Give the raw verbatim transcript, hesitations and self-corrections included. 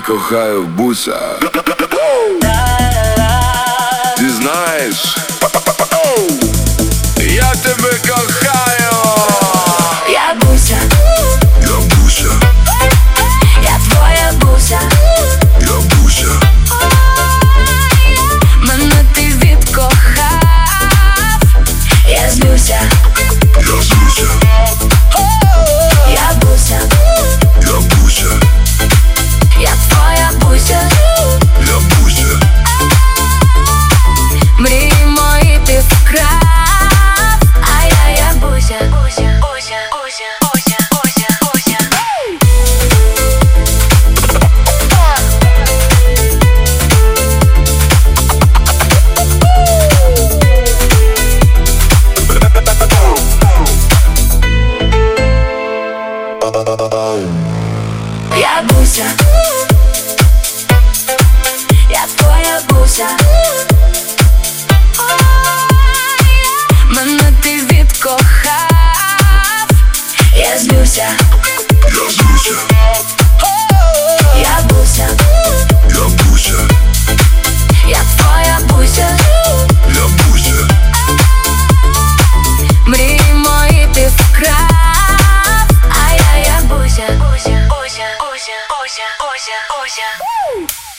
кохаю, буся. Ти знаєш, я тебе кохаю. Я буся, Я буся, я твоя буся. я буся, Мене ти відкохав. Я злюся, я злюся, я буся, я буся, я твоя буся. я буся, Мрії мої ти вкрав. А я, я буся, буся, буся, буся, буся, буся, буся. Я буся, я твоя буся. Мене ти відкохав. Я злюся, я злюся, я буся, я буся, я твоя буся. я буся, Мрії мої ти вкрав. А я, я буся, буся, буся, буся, буся, буся, буся.